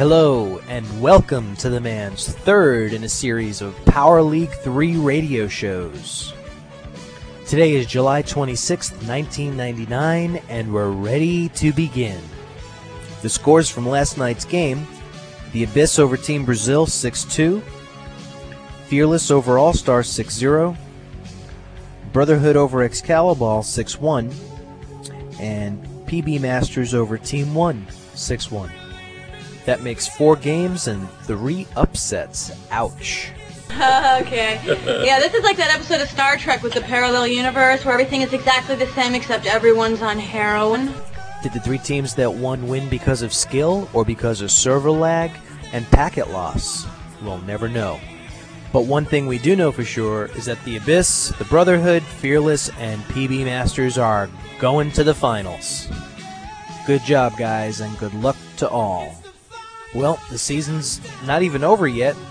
Hello, and welcome to the man's third in a series of Power League 3 radio shows. Today is July 26th, 1999, and we're ready to begin. The scores from last night's game: the Abyss over Team Brazil 6-2, Fearless over All-Star 6-0, Brotherhood over Excalibur 6-1, and PB Masters over Team 1 6-1. That makes 4 games and 3 upsets. Ouch. Okay. Yeah, this is like that episode of Star Trek with the parallel universe where everything is exactly the same except everyone's on heroin. Did the 3 teams that won win because of skill or because of server lag and packet loss? We'll never know. But one thing we do know for sure is that the Abyss, the Brotherhood, Fearless, and PB Masters are going to the finals. Good job, guys, and good luck to all. Well, the season's not even over yet.